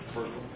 First one.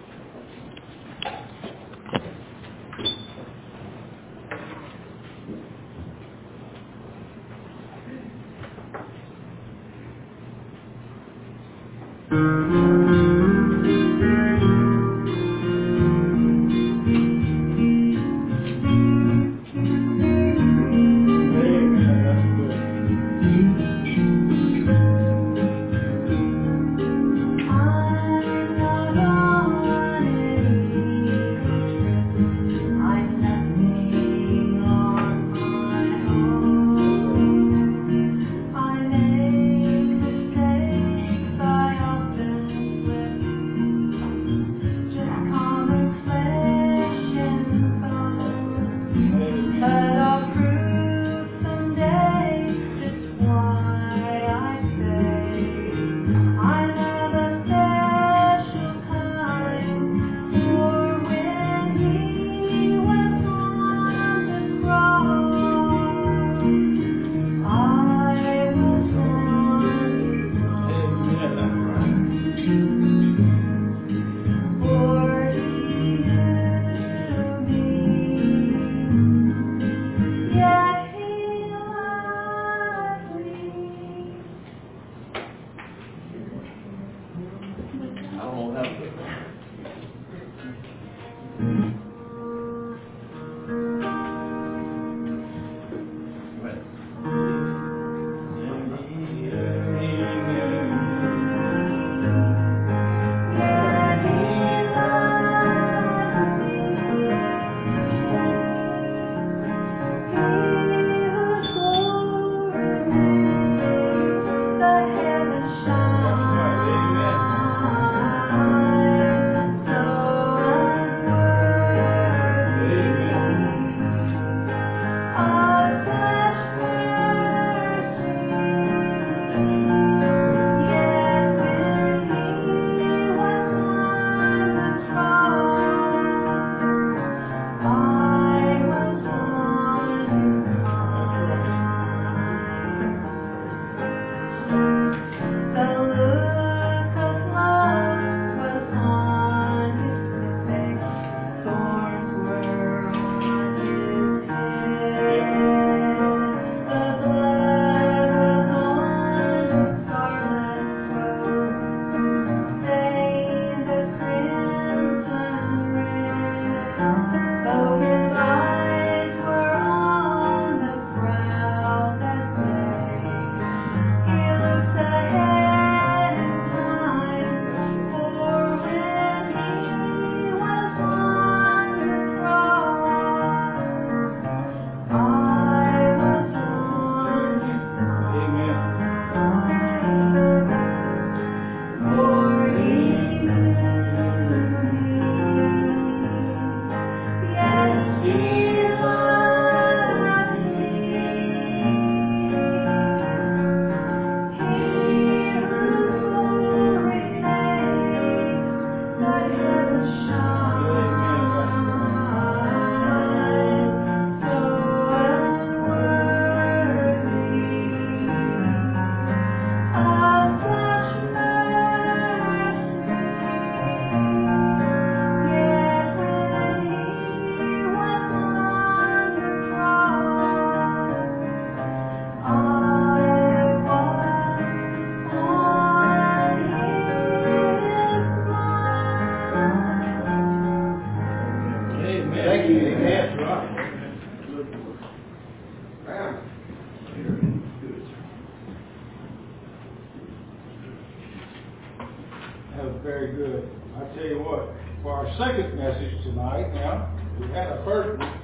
Very good. I tell you what, for our second message tonight, now, we had a first one.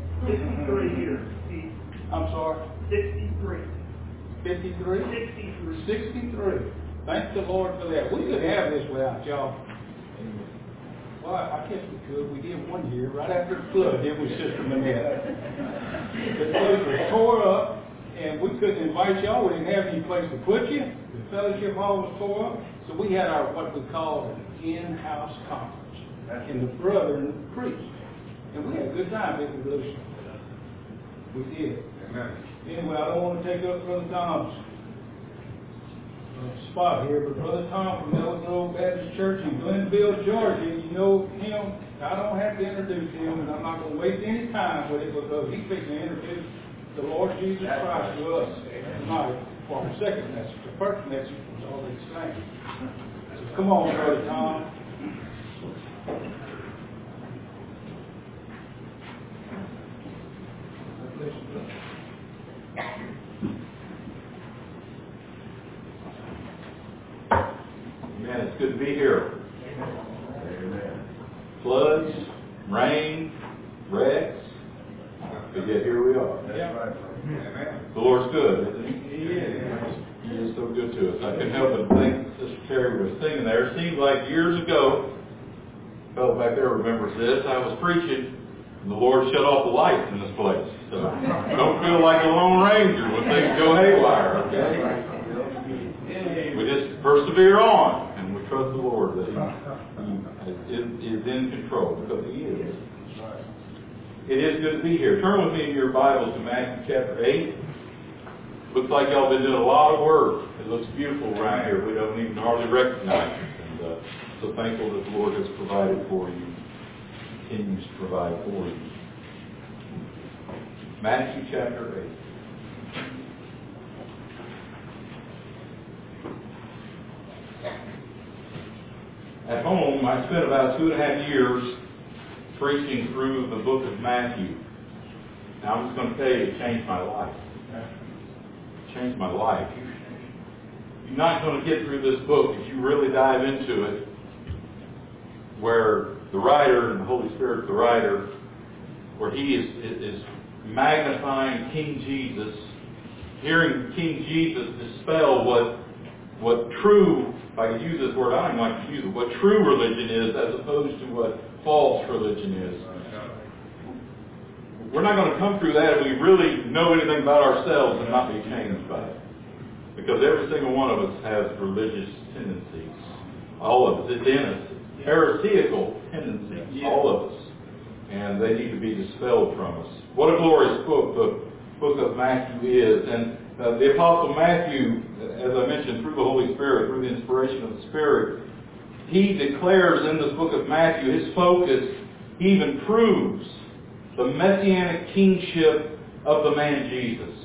63 here. I'm sorry? 63. 53? 63. Thank the Lord for that. We could have this without y'all. Well, I guess we could. We did one year right after the flood, didn't we, Sister Manette? The place was tore up, and we couldn't invite y'all. We didn't have any place to put you. The fellowship hall was tore up. So we had our what we call an in-house conference, and the brethren preached, and we had a good time, didn't we, Lucy? We did. Amen. Anyway, I don't want to take up Brother Tom's spot here, but Brother Tom from Ella Grove Baptist Church in Glenville, Georgia, you know him. I don't have to introduce him, and I'm not going to waste any time with it because he's fixing to introduce the Lord Jesus Christ to us tonight for our second message. The first message was already sang. So come on, Brother Tom. Man, it's good to be here. Amen. Floods, rain, wrecks, but yet here we are. The Lord's good, isn't He? He is. He is so good to us. I couldn't help but think Sister Terry was singing there. It seems like years ago, a fellow back there remembers this, I was preaching, and the Lord shut off the lights in this place. So don't feel like a Lone Ranger when things go haywire, okay? We just persevere on, and we trust the Lord that He is in control, because He is. It is good to be here. Turn with me in your Bibles to Matthew chapter 8. Looks like y'all been doing a lot of work. It looks beautiful around here. We don't even hardly recognize it. And so thankful that the Lord has provided for you, continues to provide for you. Matthew chapter 8. At home, I spent about 2.5 years preaching through the book of Matthew. Now, I'm just going to tell you, it changed my life. It changed my life. You're not going to get through this book if you really dive into it, where the writer, and the Holy Spirit, the writer, where he is magnifying King Jesus, hearing King Jesus dispel what true, if I could use this word, I don't even like to use it, what true religion is as opposed to what false religion is. We're not going to come through that if we really know anything about ourselves and not be changed by it. Because every single one of us has religious tendencies. All of us. It's in us. Heretical tendencies. All of us. And they need to be dispelled from us. What a glorious book the book of Matthew is. And the Apostle Matthew, as I mentioned, through the Holy Spirit, through the inspiration of the Spirit, he declares in this book of Matthew his focus. He even proves the messianic kingship of the man Jesus.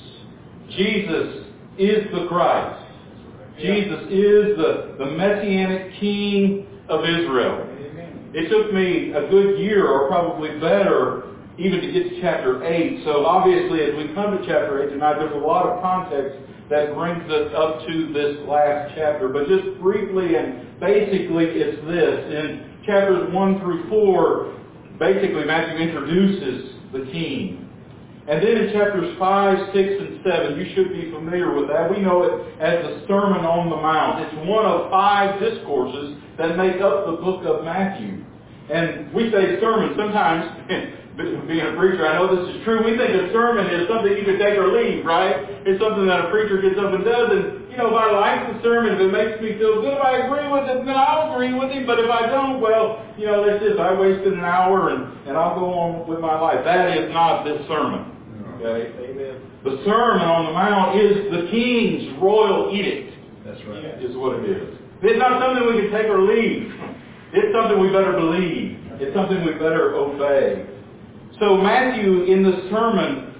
Jesus is the Christ. Jesus is the messianic king of Israel. It took me a good year, or probably better, even to get to chapter 8. So obviously as we come to chapter 8 tonight, there's a lot of context that brings us up to this last chapter. But just briefly and basically it's this. In chapters 1 through 4, basically Matthew introduces the king. And then in chapters 5, 6, and 7, you should be familiar with that. We know it as the Sermon on the Mount. It's one of 5 discourses that make up the book of Matthew. And we say sermon sometimes, being a preacher, I know this is true. We think a sermon is something you can take or leave, right? It's something that a preacher gets up and does. And, if I like the sermon, if it makes me feel good, if I agree with it, then I'll agree with him. But if I don't, well, that's it. I wasted an hour and I'll go on with my life. That is not this sermon. Okay? Amen. The Sermon on the Mount is the King's royal edict. That's right. Is what it is. It's not something we can take or leave. It's something we better believe. It's something we better obey. So Matthew, in the sermon,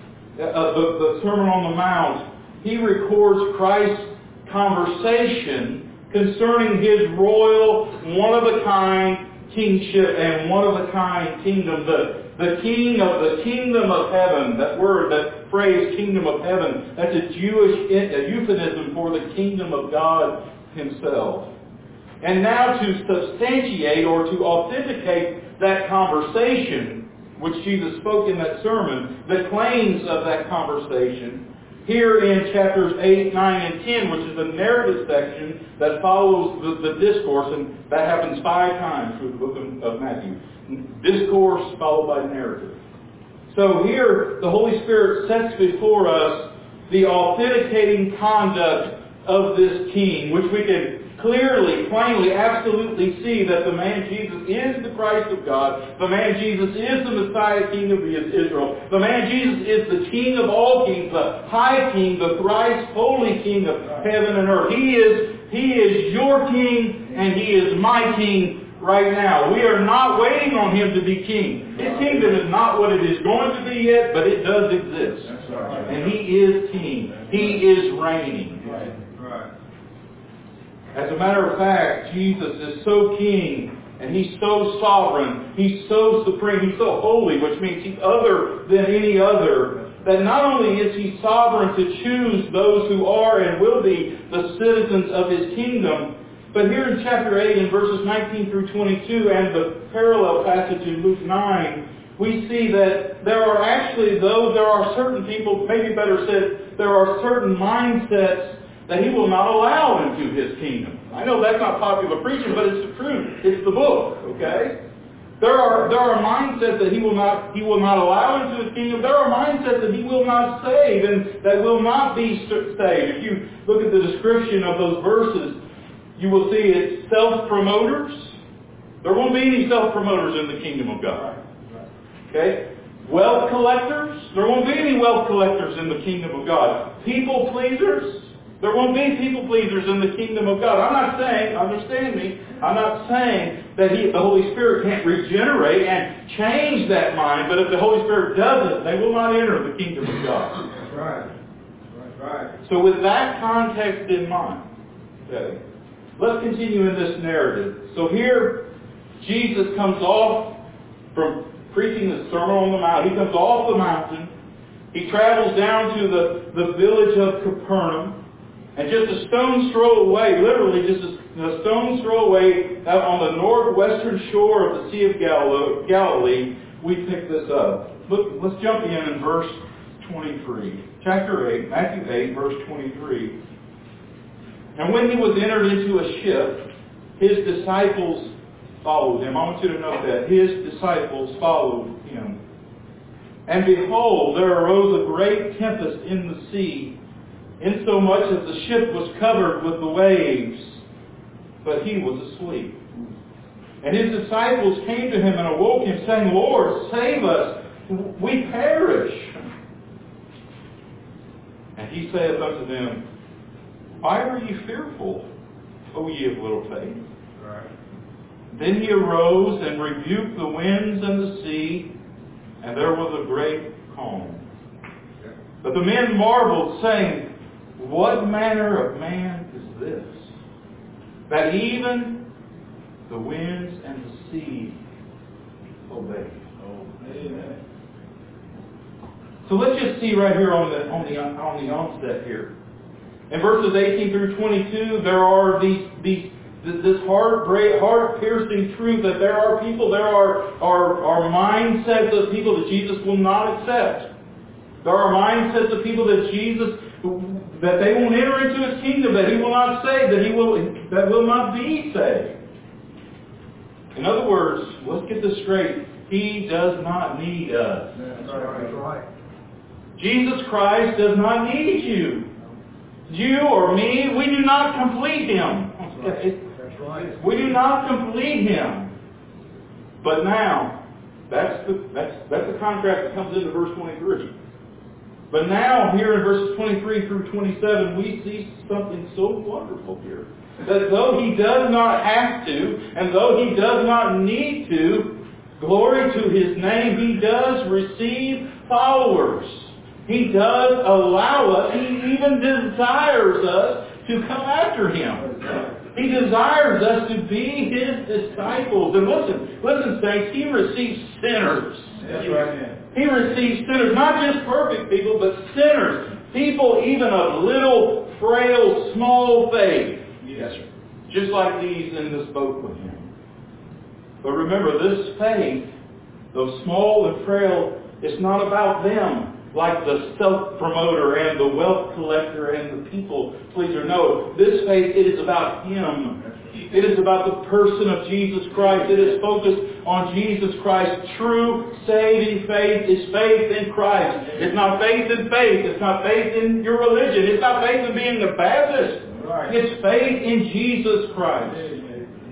the Sermon on the Mount, he records Christ's conversation concerning his royal, one-of-a-kind kingship and one-of-a-kind kingdom. The king of the kingdom of heaven, that word, that phrase, kingdom of heaven, that's a Jewish euphemism for the kingdom of God himself. And now to substantiate or to authenticate that conversation, which Jesus spoke in that sermon, the claims of that conversation, here in chapters 8, 9, and 10, which is the narrative section that follows the discourse, and that happens 5 times through the book of Matthew. Discourse followed by narrative. So here, the Holy Spirit sets before us the authenticating conduct of this king, which we can clearly, plainly, absolutely see that the man Jesus is the Christ of God. The man Jesus is the Messiah King of Israel. The man Jesus is the King of all kings, the High King, the thrice holy King of heaven and earth. He is He is your king, and He is my king right now. We are not waiting on Him to be king. His kingdom is not what it is going to be yet, but it does exist. And He is king. He is reigning. As a matter of fact, Jesus is so king, and He's so sovereign, He's so supreme, He's so holy, which means He's other than any other, that not only is He sovereign to choose those who are and will be the citizens of His kingdom, but here in chapter 8, in verses 19 through 22, and the parallel passage in Luke 9, we see that there are certain people, maybe better said, there are certain mindsets that He will not allow into His kingdom. I know that's not popular preaching, but it's the truth. It's the book, okay? There are mindsets that He will not allow into His kingdom. There are mindsets that He will not save and that will not be saved. If you look at the description of those verses, you will see it's self-promoters. There won't be any self-promoters in the kingdom of God. Okay? Wealth collectors. There won't be any wealth collectors in the kingdom of God. People pleasers. There won't be people pleasers in the kingdom of God. I'm not saying, understand me, I'm not saying that the Holy Spirit can't regenerate and change that mind, but if the Holy Spirit doesn't, they will not enter the kingdom of God. That's right. That's right. So with that context in mind, okay, let's continue in this narrative. So here, Jesus comes off from preaching the Sermon on the Mount. He comes off the mountain. He travels down to the village of Capernaum. And just a stone's throw away, literally just a stone's throw away, out on the northwestern shore of the Sea of Galilee, we pick this up. Look, let's jump in verse 23. Chapter 8, Matthew 8, verse 23. And when He was entered into a ship, His disciples followed Him. I want you to note that. His disciples followed Him. And behold, there arose a great tempest in the sea, insomuch that the ship was covered with the waves, but He was asleep. And His disciples came to Him and awoke Him, saying, Lord, save us, we perish. And He saith unto them, Why are ye fearful, O ye of little faith? Right. Then He arose and rebuked the winds and the sea, and there was a great calm. But the men marveled, saying, What manner of man is this, that even the winds and the sea obey? Amen. So let's just see right here on the onset here. In verses 18 through 22, there are this heart-piercing truth that there are people, there are mindsets of people that Jesus will not accept. There are mindsets of people that they won't enter into His kingdom, that He will not save, that will not be saved. In other words, let's get this straight. He does not need us. That's right. Jesus Christ does not need you. You or me, we do not complete Him. That's right. We do not complete Him. But now, that's the contract that comes into verse 23. But now, here in verses 23 through 27, we see something so wonderful here. That though He does not have to, and though He does not need to, glory to His name, He does receive followers. He does allow us, He even desires us to come after Him. He desires us to be His disciples. And listen, saints, He receives sinners. That's right. He receives sinners, not just perfect people, but sinners. People even of little, frail, small faith. Yes, sir. Just like these in this boat with Him. But remember, this faith, though small and frail, it's not about them. Like the self-promoter and the wealth collector and the people pleaser. No, this faith, it is about Him. It is about the person of Jesus Christ. It is focused on Jesus Christ. True saving faith is faith in Christ. It's not faith in faith. It's not faith in your religion. It's not faith in being a Baptist. Right. It's faith in Jesus Christ. Amen.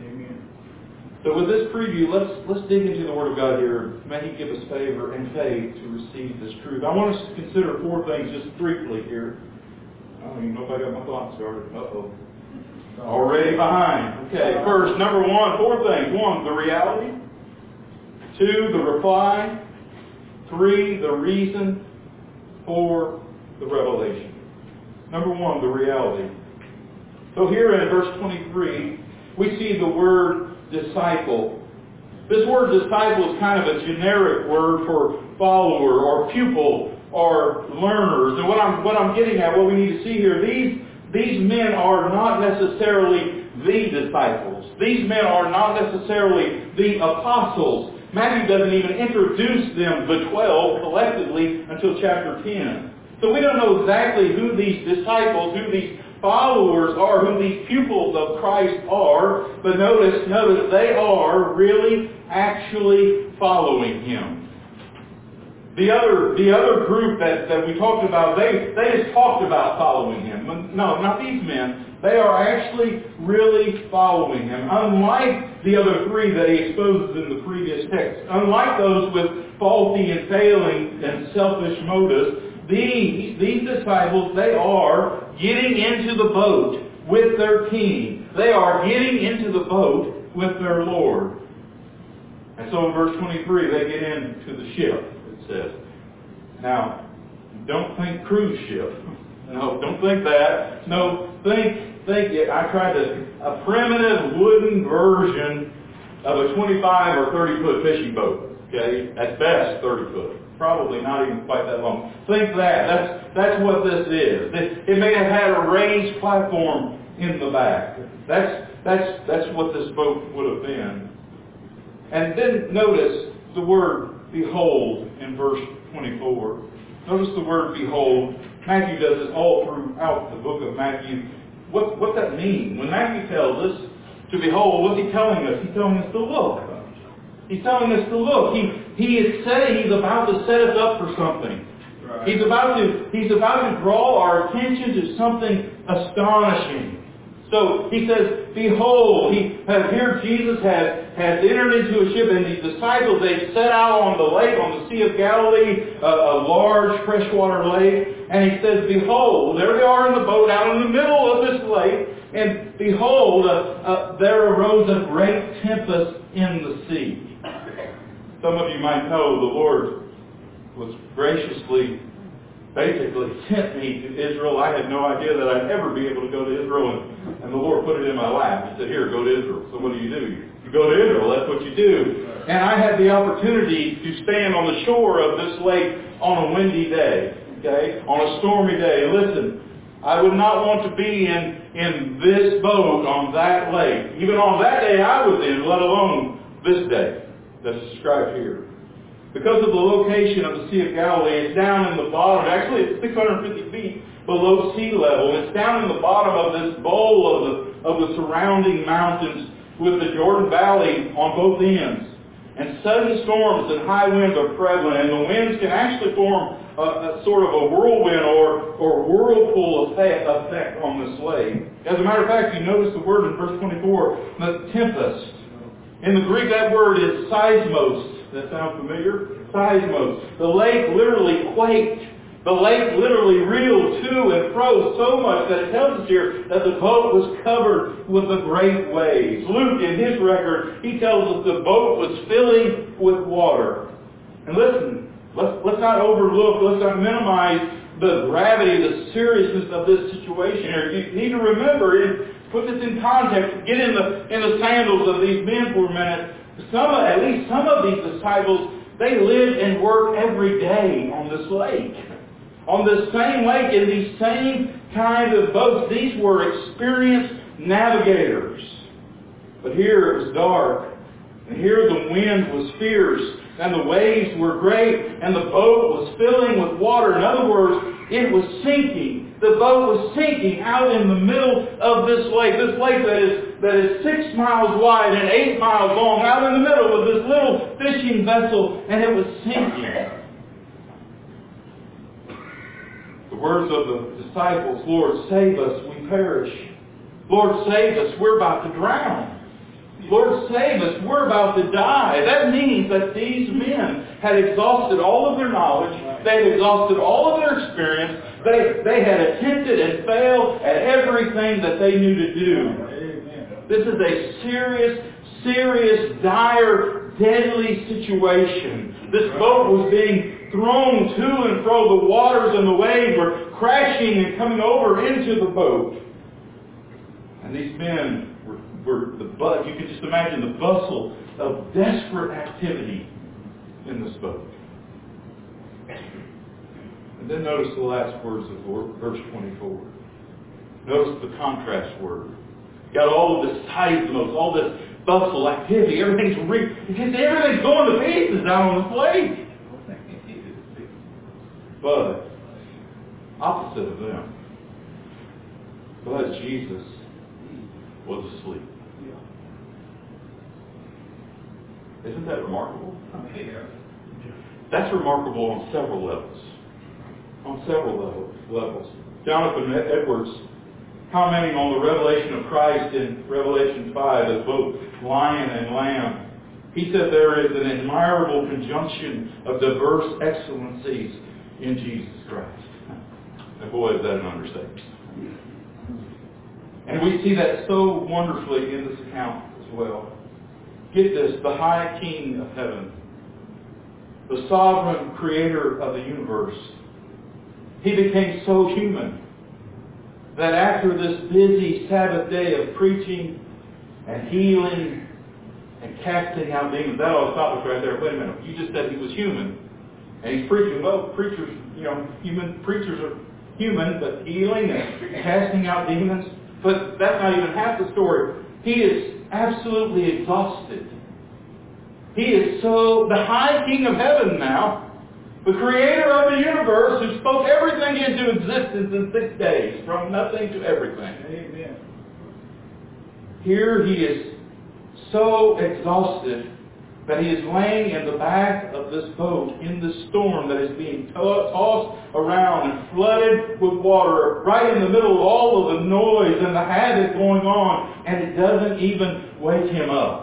So with this preview, let's dig into the Word of God here. May He give us favor and faith to receive this truth. I want us to consider 4 things just briefly here. I don't even know if I got my thoughts started. Uh-oh. Already behind. Okay, first, number one, four things. One, the reality. Two, the reply. Three, the reason. Four, the revelation. Number one, the reality. So here in verse 23, we see the word disciple. This word disciple is kind of a generic word for follower or pupil or learners. And what I'm getting at, what we need to see here, these men are not necessarily the disciples. These men are not necessarily the apostles. Matthew doesn't even introduce them, the 12, collectively until chapter 10. So we don't know exactly who these disciples, who these followers are, who these pupils of Christ are. But notice, they are really actually following Him. The other group that we talked about, they just talked about following Him. No, not these men. They are actually really following Him. Unlike the other three that He exposes in the previous text. Unlike those with faulty and failing and selfish motives, these disciples, they are getting into the boat with their King. They are getting into the boat with their Lord. And so in verse 23, they get into the ship, it says. Now, don't think cruise ship. No, don't think that. No, think it. I tried a primitive wooden version of a 25 or 30 foot fishing boat. Okay, at best 30 foot. Probably not even quite that long. Think that. That's what this is. It may have had a raised platform in the back. That's what this boat would have been. And then notice the word behold in verse 24. Notice the word behold. Matthew does this all throughout the book of Matthew. What's that mean? When Matthew tells us to behold, what's he telling us? He's telling us to look. He's telling us to look. He is saying he's about to set us up for something. Right. He's about to draw our attention to something astonishing. So he says, behold, here Jesus has entered into a ship, and these disciples, they set out on the lake, on the Sea of Galilee, a large freshwater lake, and he says, behold, there they are in the boat out in the middle of this lake, and behold, there arose a great tempest in the sea. Some of you might know the Lord was graciously, basically sent me to Israel. I had no idea that I'd ever be able to go to Israel, and the Lord put it in my lap. He said, here, go to Israel. So what do? You go to Israel. That's what you do. And I had the opportunity to stand on the shore of this lake on a windy day, okay, on a stormy day. Listen, I would not want to be in this boat on that lake, even on that day I was in, let alone this day that's described here. Because of the location of the Sea of Galilee, it's down in the bottom. Actually, it's 650 feet below sea level. It's down in the bottom of this bowl of the surrounding mountains with the Jordan Valley on both ends. And sudden storms and high winds are prevalent, and the winds can actually form a sort of a whirlwind or whirlpool effect on this lake. As a matter of fact, you notice the word in verse 24, the tempest. In the Greek, that word is seismos. That sound familiar? Seismos. The lake literally quaked. The lake literally reeled to and fro so much that it tells us here that the boat was covered with the great waves. Luke, in his record, he tells us the boat was filling with water. And listen, let's not overlook, let's not minimize the gravity, the seriousness of this situation here. You need to remember, put this in context, get in the sandals of these men for a minute. At least some of these disciples, they lived and worked every day on this lake. On this same lake, in these same kind of boats. These were experienced navigators. But here it was dark. And here the wind was fierce. And the waves were great. And the boat was filling with water. In other words, it was sinking. The boat was sinking out in the middle of this lake. This lake that is 6 miles wide and 8 miles long. Out in the middle of this little fishing vessel. And it was sinking. The words of the disciples, Lord, save us, we perish. Lord, save us, we're about to drown. Lord, save us, we're about to die. That means that these men had exhausted all of their knowledge. They had exhausted all of their experience. They had attempted and failed at everything that they knew to do. This is a serious, dire, deadly situation. This boat was being thrown to and fro. The waters and the waves were crashing and coming over into the boat. And these men you could just imagine the bustle of desperate activity in this boat. And then notice the last words of verse 24. Notice the contrast word. You got all of this seismos, all this bustle, activity, everything's going to pieces out on the lake. But opposite of them, but Jesus was asleep. Isn't that remarkable? That's remarkable on several levels. On several levels. Jonathan Edwards, commenting on the revelation of Christ in Revelation 5 as both lion and lamb, he said there is an admirable conjunction of diverse excellencies in Jesus Christ. And boy, is that an understatement. And we see that so wonderfully in this account as well. Get this, the high King of heaven, the sovereign creator of the universe, he became so human that after this busy Sabbath day of preaching and healing and casting out demons, that ought to stop us right there. Wait a minute, you just said he was human. And he's preaching. Well, preachers are human, but healing and casting out demons. But that's not even half the story. He is absolutely exhausted. He is the high King of heaven now, the creator of the universe who spoke everything into existence in 6 days, from nothing to everything. Amen. Here he is so exhausted that he is laying in the back of this boat in the storm that is being tossed around and flooded with water right in the middle of all of the noise and the havoc going on, and it doesn't even wake him up.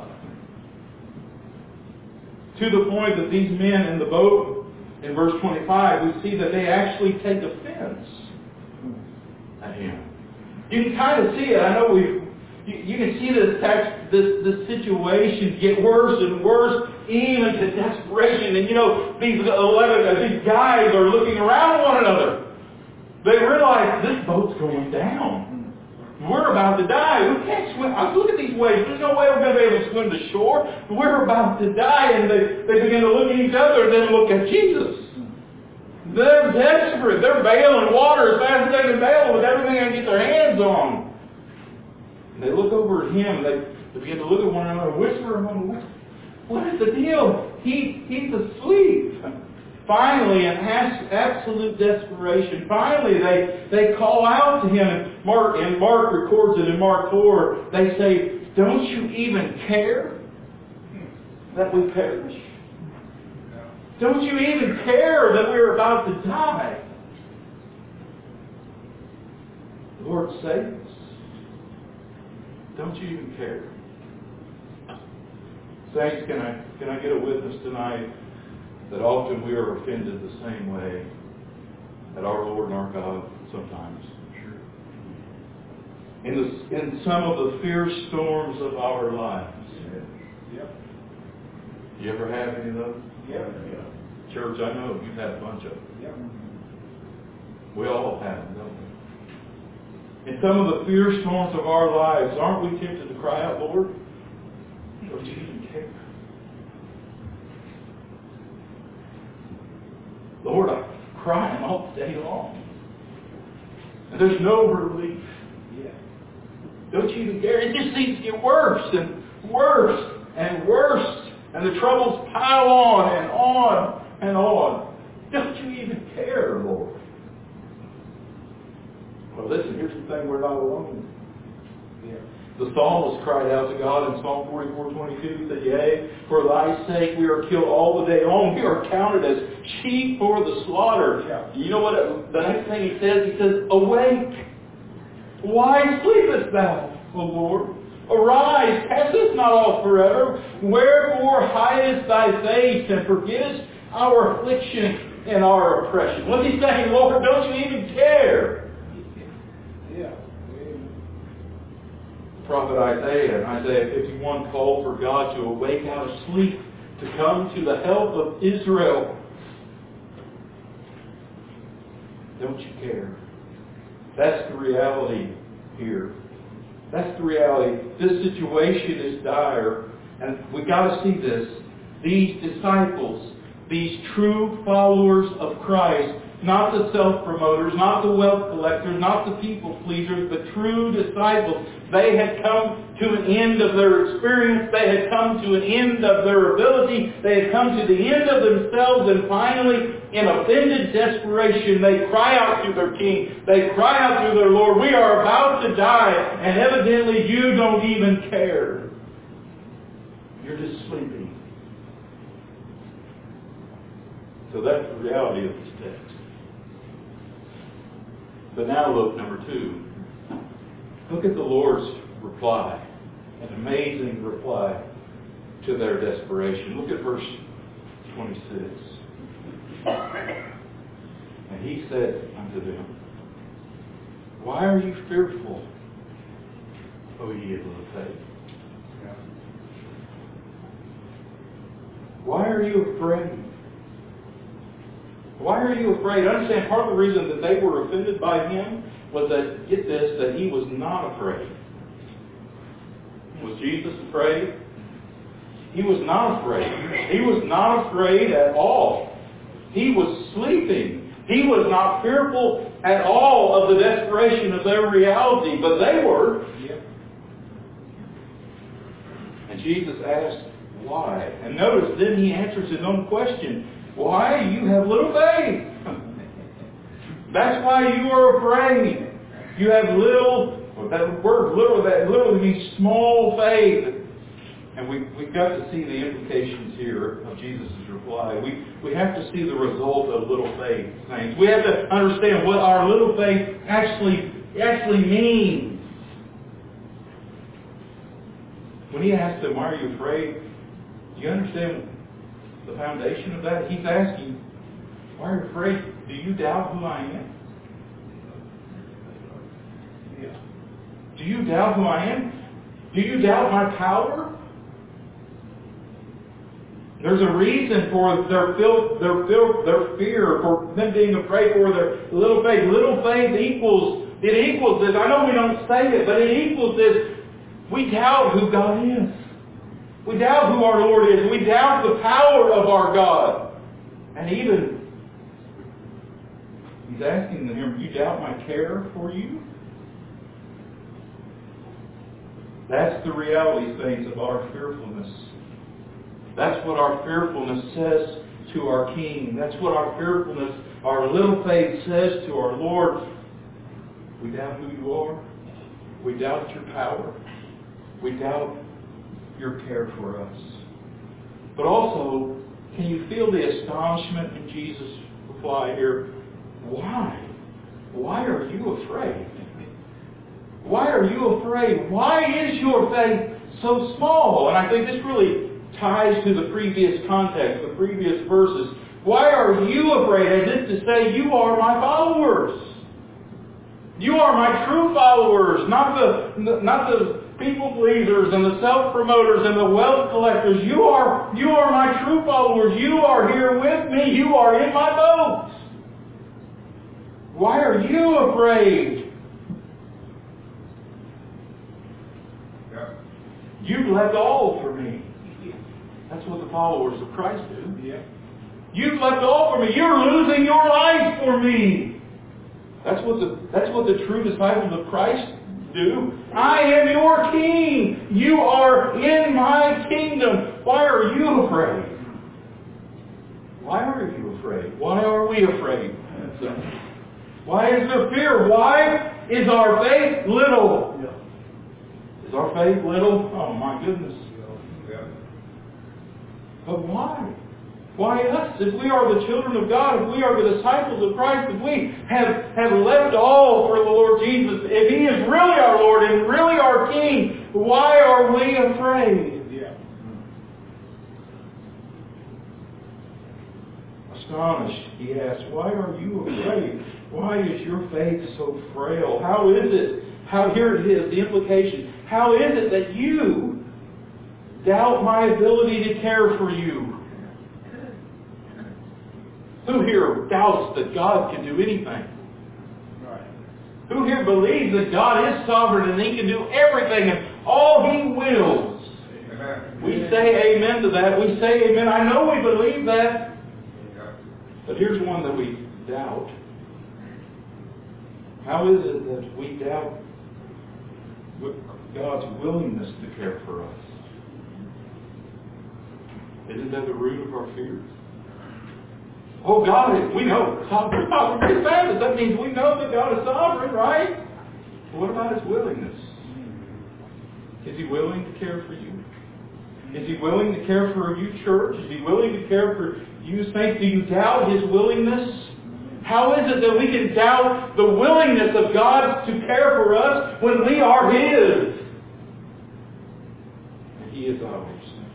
To the point that these men in the boat, in verse 25, we see that they actually take offense at him. You can kind of see it. I know you can see this situation get worse and worse, even to desperation. And these guys are looking around one another. They realize this boat's going down. We're about to die. We can't swim. Look at these waves. There's no way we're going to be able to swim to shore. We're about to die. And they begin to look at each other and then look at Jesus. They're desperate. They're bailing water as fast as they can bail with everything they can get their hands on. And they look over at him, and they begin to look at one another, whisper among them, what is the deal? He's asleep. Finally, in absolute desperation, they call out to him, and Mark records it in Mark 4, they say, don't you even care that we perish? Don't you even care that we're about to die? Lord, save us. Don't you even care? Saints, can I get a witness tonight that often we are offended the same way at our Lord and our God sometimes? In some of the fierce storms of our lives. Yep. You ever have any of those? Yep. Church, I know you've had a bunch of them. Yep. We all have them, don't we? In some of the fierce storms of our lives, aren't we tempted to cry out, Lord, don't you even care? Lord, I'm crying all day long. And there's no relief. Yeah. Don't you even care? It just seems to get worse and worse and worse. And the troubles pile on and on and on. Don't you even care, Lord? Well, listen, here's the thing, we're not alone. Yeah. The psalmist cried out to God in Psalm 44:22. He said, yea, for thy sake we are killed all the day long. We are counted as sheep for the slaughter. Yeah. You know what the next thing he says? He says, awake. Why sleepest thou, O Lord? Arise, cast us not off forever. Wherefore hidest thy face and forgettest our affliction and our oppression? What's he saying? Lord, don't you even care? Yeah. prophet Isaiah. In Isaiah 51 called for God to awake out of sleep, to come to the help of Israel. Don't you care? That's the reality here. That's the reality. This situation is dire, and we've got to see this. These disciples, these true followers of Christ, not the self-promoters, not the wealth collectors, not the people pleasers, but true disciples, they had come to an end of their experience. They had come to an end of their ability. They had come to the end of themselves, and finally, in offended desperation, they cry out to their King. They cry out to their Lord, "We are about to die, and evidently you don't even care. You're just sleeping." So that's the reality of this text. But now look, number 2. Look at the Lord's reply. An amazing reply to their desperation. Look at verse 26. And he said unto them, "Why are you fearful, O ye of little faith? Why are you afraid?" Why are you afraid? Understand, part of the reason that they were offended by him was that, get this, that he was not afraid. Was Jesus afraid? He was not afraid. He was not afraid at all. He was sleeping. He was not fearful at all of the desperation of their reality, but they were. And Jesus asked, why? And notice, then he answers his own question. Why? You have little faith. That's why you are afraid. You have little, that word little, that literally means small faith. And we've got to see the implications here of Jesus' reply. We have to see the result of little faith, saints. We have to understand what our little faith actually means. When he asked them, "Why are you afraid?" Do you understand the foundation of that? He's asking, "Why are you afraid? Do you doubt who I am? Do you doubt who I am? Do you doubt my power?" There's a reason for their fear, for them being afraid, for their little faith. Little faith equals this. I know we don't say it, but it equals this. We doubt who God is. We doubt who our Lord is. We doubt the power of our God. And even, he's asking them, "You doubt my care for you?" That's the reality, saints, of our fearfulness. That's what our fearfulness says to our King. That's what our fearfulness, our little faith says to our Lord. We doubt who you are. We doubt your power. We doubt your care for us. But also, can you feel the astonishment in Jesus' reply here? Why? Why are you afraid? Why are you afraid? Why is your faith so small? And I think this really ties to the previous context, the previous verses. Why are you afraid? As if to say, you are my followers. You are my true followers, not the people pleasers and the self-promoters and the wealth collectors. You are my true followers. You are here with me. You are in my boat. Why are you afraid? You've left all for me. That's what the followers of Christ do. Yeah. You've left all for me. You're losing your life for me. That's what the true disciples of Christ do. I am your King. You are in my kingdom. Why are you afraid? Why are you afraid? Why are we afraid? Why is there fear? Why is our faith little? Is our faith little? Oh my goodness. But why? Why us? If we are the children of God, if we are the disciples of Christ, if we have left all for the Lord Jesus, if He is really our Lord and really our King, why are we afraid? Astonished, he asks, why are you afraid? Why is your faith so frail? How is it? Here it is, the implication. How is it that you doubt my ability to care for you? Who here doubts that God can do anything? Who here believes that God is sovereign and He can do everything and all He wills? Amen. We say amen to that. We say amen. I know we believe that. But here's one that we doubt. How is it that we doubt God's willingness to care for us? Isn't that the root of our fears? Oh, God is, we know, sovereign. That means we know that God is sovereign, right? But what about His willingness? Is He willing to care for you? Is He willing to care for you, church? Is He willing to care for you, saints? Do you doubt His willingness? How is it that we can doubt the willingness of God to care for us when we are His? And He is ours.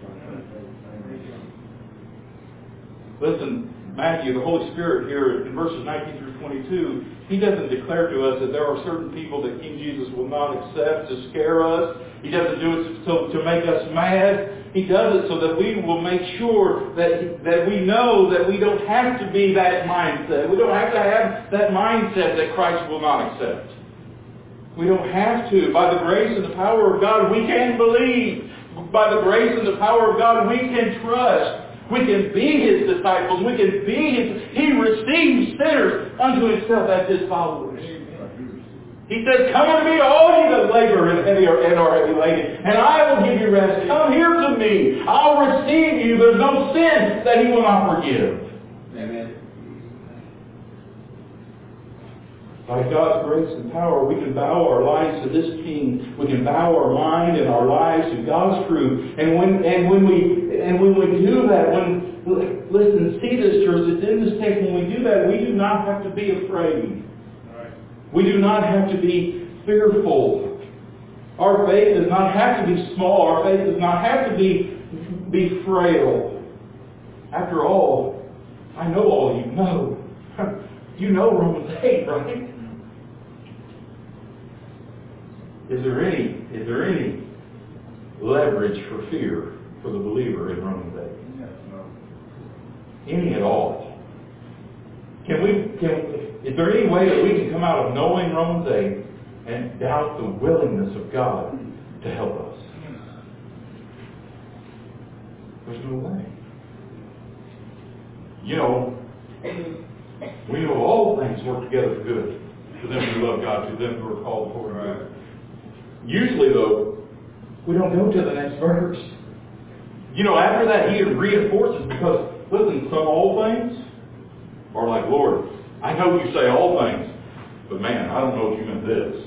Listen, Matthew, the Holy Spirit here in verses 19 through 22, He doesn't declare to us that there are certain people that King Jesus will not accept to scare us. He doesn't do it to make us mad. He does it so that we will make sure that we know that we don't have to be that mindset. We don't have to have that mindset that Christ will not accept. We don't have to. By the grace and the power of God, we can believe. By the grace and the power of God, we can trust. We can be His disciples. We can be His. He receives sinners unto Himself as His followers. He says, "Come unto me, all ye that labor and are heavy laden, and I will give you rest. Come here to me. I'll receive you. There's no sin that He will not forgive." Amen. By God's grace and power, we can bow our lives to this King. We can bow our mind and our lives to God's truth. And when we do that, listen, see this, church. It's in this text. When we do that, we do not have to be afraid. We do not have to be fearful. Our faith does not have to be small. Our faith does not have to be frail. After all, I know all you know. You know Romans 8, right? Is there any leverage for fear for the believer in Romans 8? Yes, no. Any at all? Is there any way that we can come out of knowing Romans 8 and doubt the willingness of God to help us? There's no way. You know, we know all things work together for good to them who love God, to them who are called according to God. Usually, though, we don't go to the next verse. You know, after that, He reinforces, because, listen, some all things are like, Lord, I know you say all things, but man, I don't know if you meant this.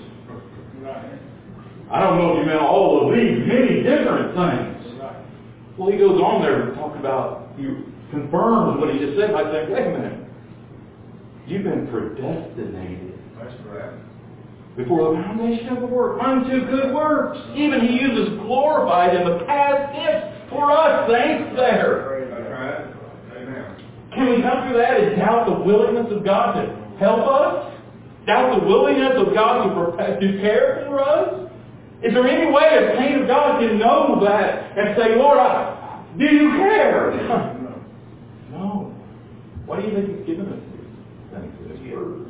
I don't know if you meant all of these many different things. Well, He goes on there to talk about, He confirms what He just said by saying, wait a minute, you've been predestinated. That's correct. Before the foundation of the world, unto good works. Even He uses glorified in the past tense for us, saints, there. That's right. Amen. Can we come through that and doubt the willingness of God to help us? Doubt the willingness of God to care for us? Is there any way a saint of God can know that and say, Lord, do you care? No. Why do you think He's given us these things in His Word?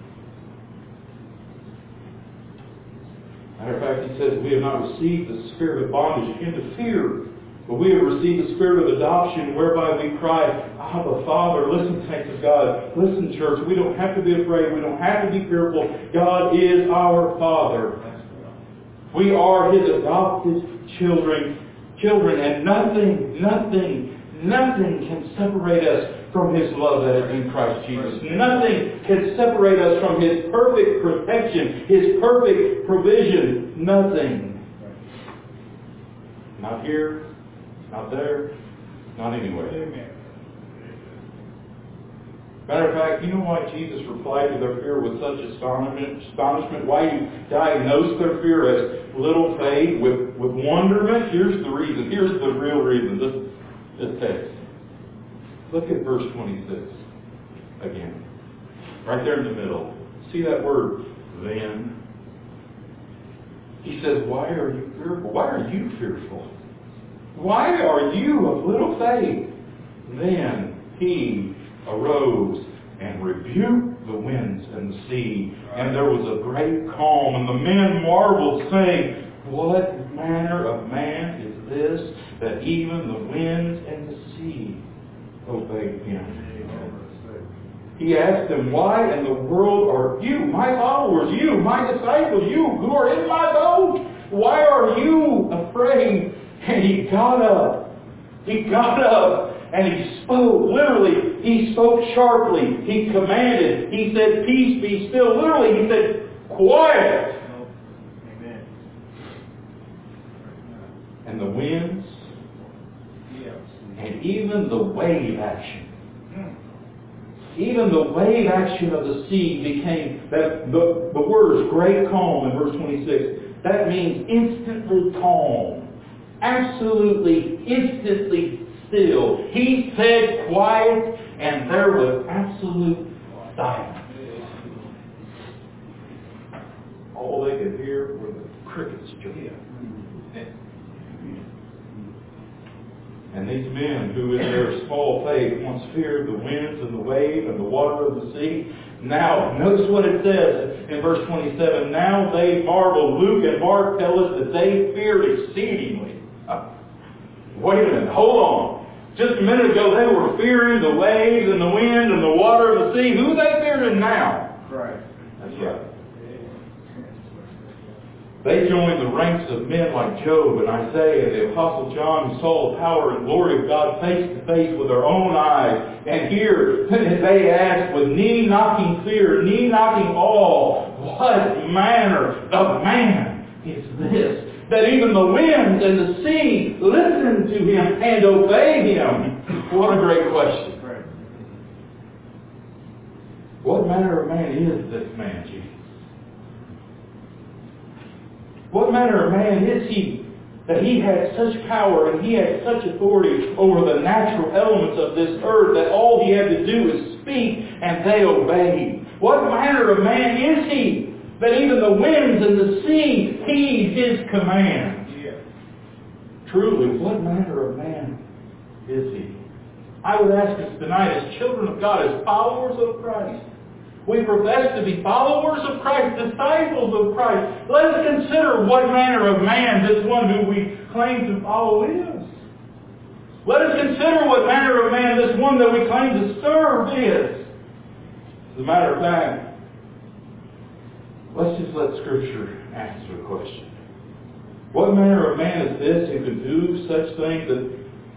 Matter of fact, He says, we have not received the spirit of bondage into fear, but we have received the spirit of adoption, whereby we cry, Abba, Father. Listen, saints of God. Listen, church. We don't have to be afraid. We don't have to be fearful. God is our Father. We are His adopted children, and nothing can separate us from His love that is in Christ Jesus. Nothing can separate us from His perfect protection, His perfect provision. Nothing. Not here, not there, not anywhere. Amen. Matter of fact, you know why Jesus replied to their fear with such astonishment? Why He diagnosed their fear as little faith with wonderment? Here's the reason. Here's the real reason. This text. Look at verse 26 again. Right there in the middle. See that word, then? He says, why are you fearful? Why are you fearful? Why are you of little faith? Then he arose and rebuked the winds and the sea, and there was a great calm. And the men marveled, saying, what manner of man is this, that even the winds and the sea obey him? He asked them, why in the world are you, my followers, you, my disciples, you who are in my boat, why are you afraid? And he got up. He got up and he spoke. Literally, he spoke sharply. He commanded. He said, peace, be still. Literally, he said, quiet. Amen. And the winds and even the wave action. Even the wave action of the sea became, that the word is great calm in verse 26. That means instantly calm. Absolutely, instantly still. He said quiet, and there was absolute silence. All they could hear were the crickets chirping. And these men who in their small faith once feared the winds and the wave and the water of the sea, now, notice what it says in verse 27, now they marvel. Luke and Mark tell us that they feared exceedingly. Wait a minute, hold on. Just a minute ago they were fearing the waves and the wind and the water of the sea. Who are they fearing now? Right. That's right. They joined the ranks of men like Job and Isaiah and the Apostle John, who saw the power and glory of God face to face with their own eyes. And here they asked with knee-knocking fear, knee-knocking awe, what manner of man is this, that even the winds and the sea listen to him and obey him? What a great question. What manner of man is this man, Jesus? What manner of man is he that he had such power and he had such authority over the natural elements of this earth that all he had to do is speak and they obeyed? What manner of man is he that even the winds and the sea heed his command? Truly, what manner of man is he? I would ask us tonight, as children of God, as followers of Christ, we profess to be followers of Christ, disciples of Christ. Let us consider what manner of man this one who we claim to follow is. Let us consider what manner of man this one that we claim to serve is. As a matter of fact, let's just let Scripture answer the question. What manner of man is this who can do such things that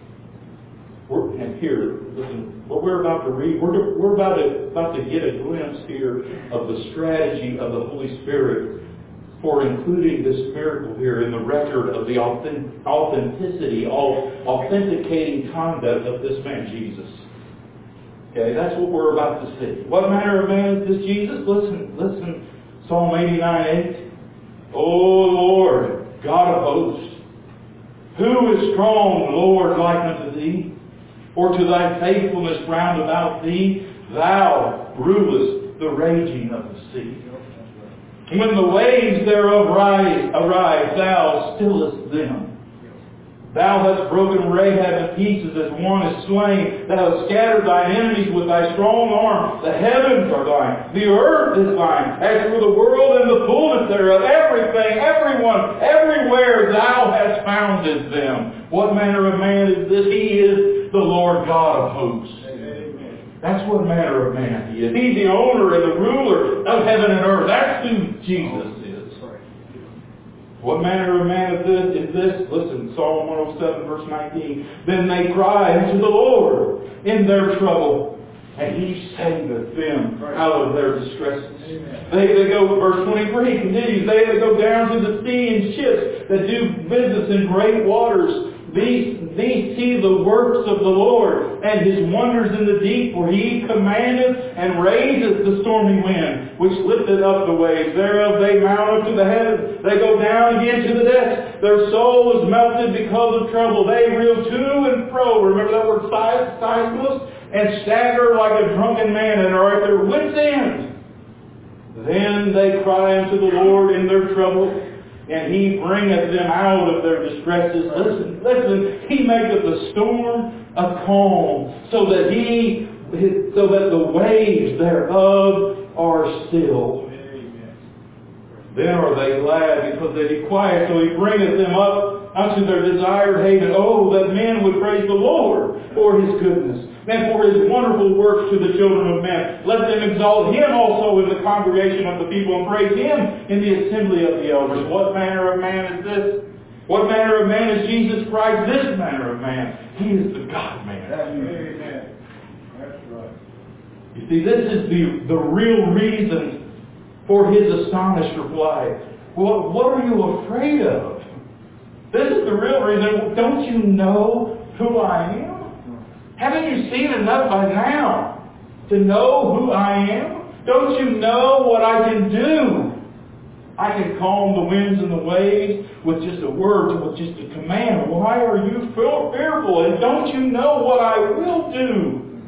and here, listen, what we're about to read, we're about to get a glimpse here of the strategy of the Holy Spirit for including this miracle here in the record of the authenticity, authenticating conduct of this man Jesus. Okay, that's what we're about to see. What manner of man is this Jesus? Listen, Psalm 89:8. O Lord, God of hosts, who is strong, Lord, like unto thee? Or to thy faithfulness round about thee, thou rulest the raging of the sea. When the waves thereof arise, thou stillest them. Thou hast broken Rahab in pieces as one is slain. Thou hast scattered thine enemies with thy strong arm. The heavens are thine. The earth is thine. As for the world and the fullness thereof, everything, everyone, everywhere, thou hast founded them. What manner of man is this? He is the Lord God of hosts. Amen. That's what manner of man he is. He's the owner and the ruler of heaven and earth. That's who Jesus is. What manner of man is this? Listen, Psalm 107 verse 19. Then they cry unto the Lord in their trouble, and he saveth them out of their distresses. They go, verse 23 continues, they that go down to the sea in ships that do business in great waters, these see the works of the Lord and his wonders in the deep, for he commandeth and raiseth the stormy wind, which lifteth up the waves. Thereof they mount up to the heavens. They go down again to the depths. Their soul is melted because of trouble. They reel to and fro. Remember that word seismos? And stagger like a drunken man and are at their wits' end. Then they cry unto the Lord in their trouble. and He bringeth them out of their distresses. Listen, He maketh the storm a calm, so that the waves thereof are still. Then are they glad, because they be quiet. So He bringeth them up unto their desired haven. Oh, that men would praise the Lord for His goodness, and for His wonderful works to the children of men. Let them exalt Him also in the congregation of the people, and praise Him in the assembly of the elders. What manner of man is this? What manner of man is Jesus Christ? This manner of man. He is the God-man. Amen. That's right. You see, this is the real reason for His astonished reply. What are you afraid of? This is the real reason. Don't you know who I am? Haven't you seen enough by now to know who I am? Don't you know what I can do? I can calm the winds and the waves with just a word, with just a command. Why are you fearful? And don't you know what I will do?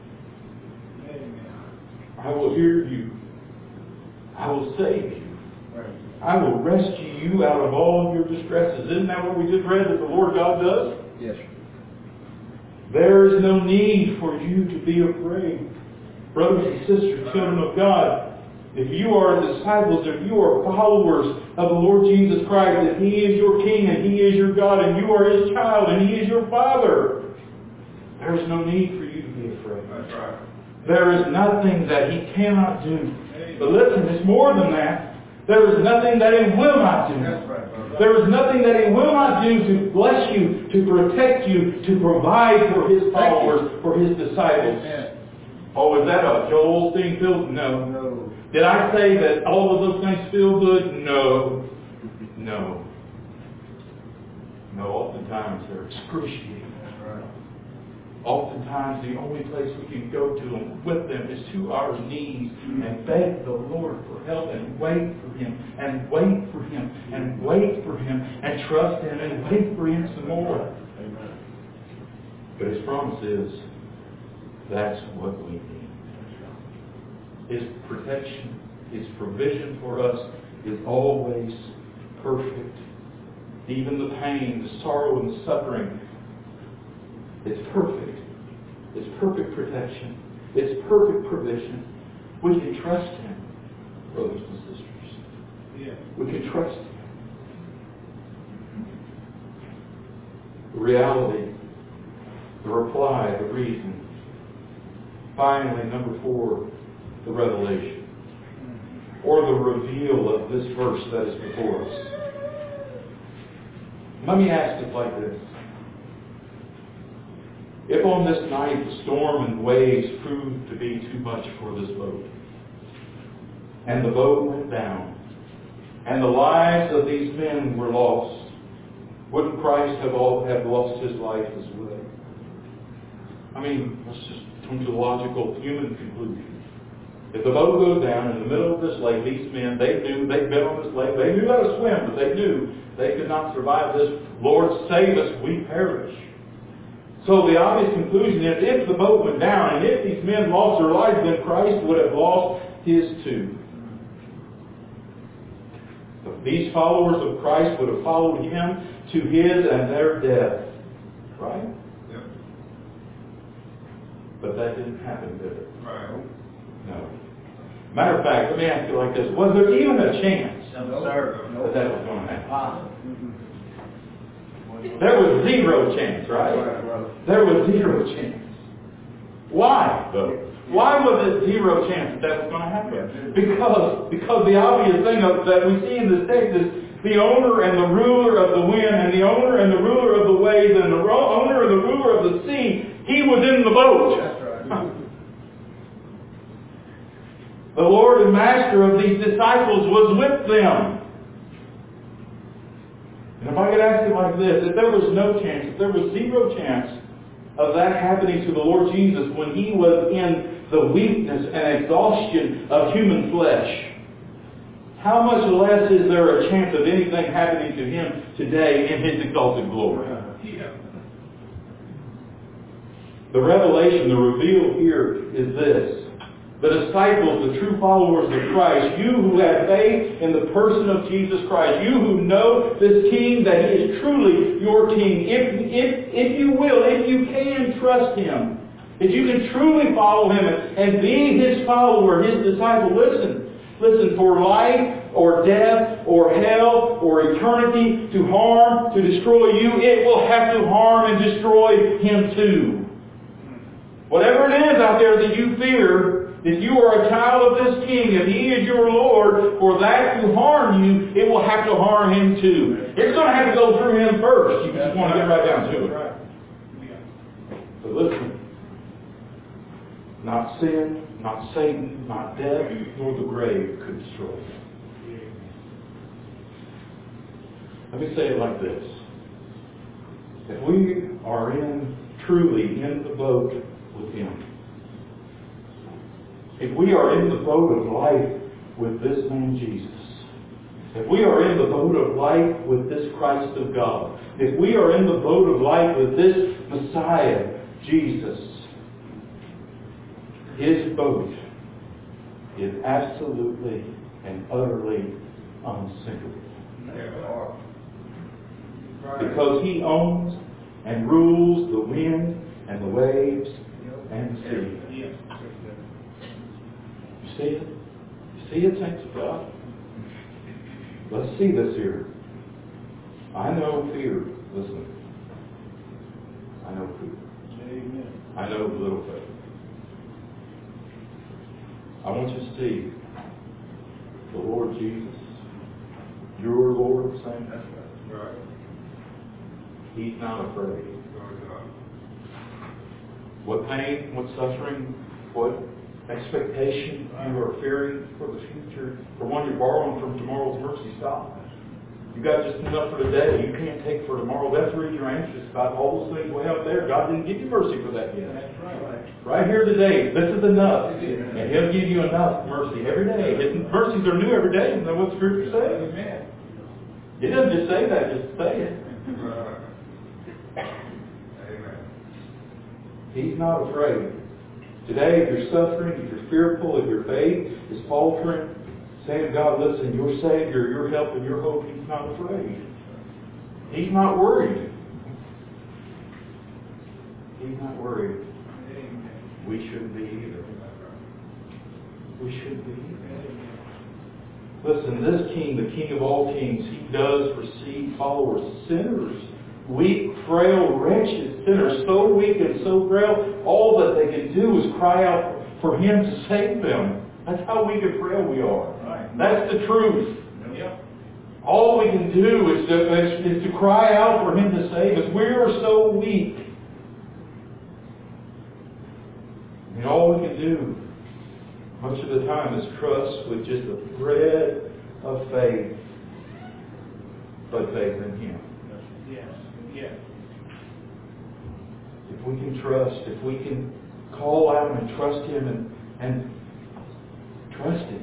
I will hear you. I will save you. I will rescue you out of all of your distresses. Isn't that what we just read that the Lord God does? Yes, sir. There is no need for you to be afraid. Brothers and sisters, children of God, if you are disciples, if you are followers of the Lord Jesus Christ, if He is your King and He is your God and you are His child and He is your Father, there is no need for you to be afraid. That's right. There is nothing that He cannot do. But listen, it's more than that. There is nothing that He will not do. That's right, brother. There is nothing that He will not do to bless you, to protect you, to provide for His followers, for His disciples. Amen. Oh, is that a Joel Osteen feel? No. No. Did I say that all of those things feel good? No. No. No, oftentimes they're excruciating. That's right. Oftentimes the only place we can go to them with them is to our knees and beg the Lord for help and wait for Him and wait for Him and wait for Him and trust Him and wait for Him some more. Amen. But His promise is that's what we need. His protection, His provision for us is always perfect. Even the pain, the sorrow, and the suffering, it's perfect. It's perfect protection. It's perfect provision. We can trust Him, brothers and sisters. Yeah. We can trust Him. The reality, the reply, the reason. Finally, number 4, the revelation, or the reveal of this verse that is before us. Let me ask it like this. If on this night the storm and waves proved to be too much for this boat, and the boat went down, and the lives of these men were lost, wouldn't Christ have lost His life as well? I mean, let's just come to a logical human conclusion. If the boat goes down in the middle of this lake, these men, they knew, they'd been on this lake, they knew how to swim, but they knew they could not survive this. Lord, save us, we perish. So the obvious conclusion is, if the boat went down, and if these men lost their lives, then Christ would have lost His too. But these followers of Christ would have followed Him to His and their death. Right? Yep. But that didn't happen, did it? Right. No. Matter of fact, let me ask you like this. Was there even a chance No, sir. that that was going to happen? Mm-hmm. There was zero chance, right? Right, brother. There was zero chance. Why, though? Why was it zero chance that that was going to happen? Because the obvious thing that we see in this text is the owner and the ruler of the wind and the owner and the ruler of the waves and the owner and the ruler of the sea, he was in the boat. That's right. The Lord and Master of these disciples was with them. And if I could ask you like this, if there was no chance, if there was zero chance of that happening to the Lord Jesus when He was in the weakness and exhaustion of human flesh, how much less is there a chance of anything happening to Him today in His exalted glory? Yeah. The revelation, the reveal here is this. the disciples, the true followers of Christ, you who have faith in the person of Jesus Christ, you who know this King, that He is truly your King, if you will, if you can trust Him, if you can truly follow Him and be His follower, His disciple, listen, for life or death or hell or eternity to harm, to destroy you, it will have to harm and destroy Him too. Whatever it is out there that you fear, if you are a child of this King, if He is your Lord, for that to harm you, it will have to harm Him too. It's going to have to go through Him first. You just want to get right down to it. But listen, not sin, not Satan, not death, nor the grave could destroy you. Let me say it like this. If we are truly in the boat with Him, if we are in the boat of life with this man Jesus, if we are in the boat of life with this Christ of God, if we are in the boat of life with this Messiah, Jesus, His boat is absolutely and utterly unsinkable. Because He owns and rules the wind and the waves and the sea. You see it? You see it, saints of God? Let's see this here. I know fear. Listen. I know fear. Amen. I know little faith. I want you to see the Lord Jesus, your Lord, saints. Right. He's not afraid. What pain, what suffering, what expectation you are fearing for the future, for one you're borrowing from tomorrow's mercy, stop. You got just enough for today. You can't take for tomorrow. That's the reason you're anxious about all those things way up there. God didn't give you mercy for that yet. That's right. Right here today, this is enough. And He'll give you enough mercy every day. His mercies are new every day. Isn't that what Scripture says? Amen. It doesn't just say that, just say it. Amen. He's not afraid. Today, if you're suffering, if you're fearful, if your faith is faltering, say to God, listen, your Savior, your help, and your hope, He's not afraid. He's not worried. He's not worried. We shouldn't be either. We shouldn't be either. Listen, this King, the King of all kings, He does receive followers, sinners, weak, frail, wretched sinners, so weak and so frail, all that they can do is cry out for Him to save them. That's how weak and frail we are. Right. That's the truth. Yep. All we can do is to cry out for Him to save us. We are so weak. And all we can do, much of the time, is trust with just a thread of faith, but faith in Him. Yes. Yes. If we can trust, if we can call out and trust Him and trust Him.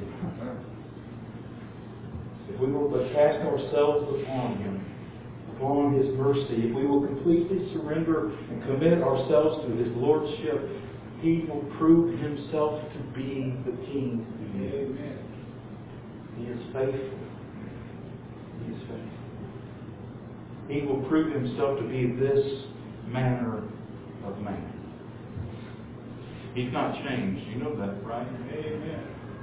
If we will but cast ourselves upon Him, upon His mercy, if we will completely surrender and commit ourselves to His Lordship, He will prove Himself to be the King He is. Amen. He is faithful. He is faithful. He will prove Himself to be this manner of man. He's not changed. You know that, right? Amen.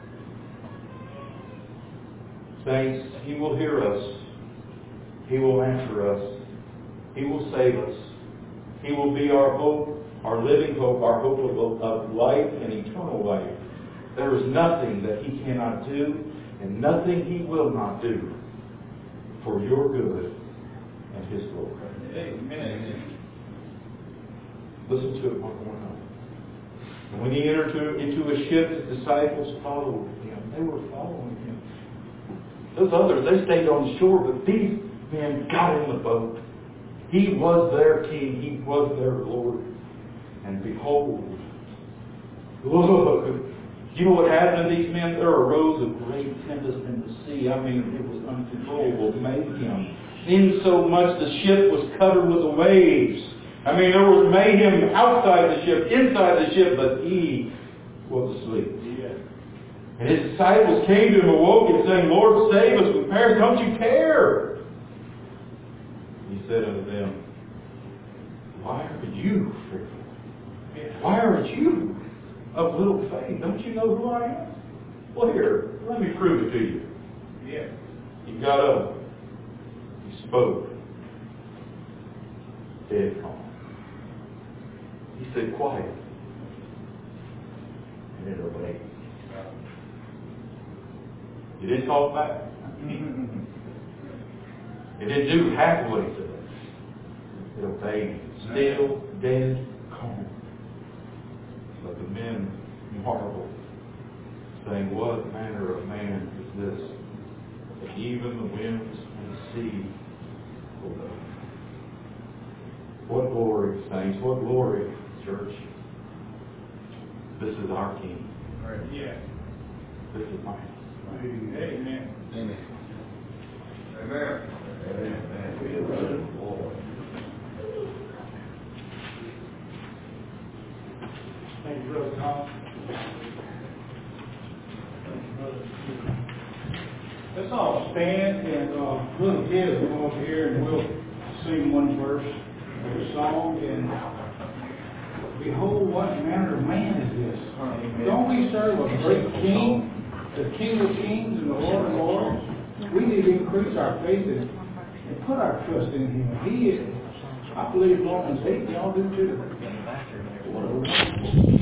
Saints, He will hear us. He will answer us. He will save us. He will be our hope, our living hope, our hope of life and eternal life. There is nothing that He cannot do and nothing He will not do for your good and His glory. Amen. Listen to it one more time. And when He entered into a ship, His disciples followed Him. They were following Him. Those others, they stayed on the shore, but these men got in the boat. He was their King. He was their Lord. And behold, look, you know what happened to these men? There arose a great tempest in the sea. I mean, it was uncontrollable mayhem. Insomuch the ship was covered with the waves. I mean, there was mayhem outside the ship, inside the ship, but He was asleep. Yes. And his disciples came to him awoke and saying, Lord, save us, we perish, don't you care? He said unto them, why are you fearful? Why are you of little faith? Don't you know who I am? Well, here, let me prove it to you. Yeah. He got up. He spoke. Dead calm. He said, quiet. And it obeyed. He didn't talk back. It didn't do halfway to it. It obeyed. Still, dead, calm. But the men marveled, saying, what manner of man is this, that even the winds and the sea obey? What glory, saints, what glory, church. This is our King. Yeah. This is mine. Amen. Amen. Thank you, Brother Tom. Let's all stand and little kids will come up here and we'll sing one verse of the song. And behold, what manner of man is this? Don't we serve a great King, the King of Kings and the Lord of Lords? We need to increase our faith and put our trust in Him. He is, I believe Romans 8, y'all do too.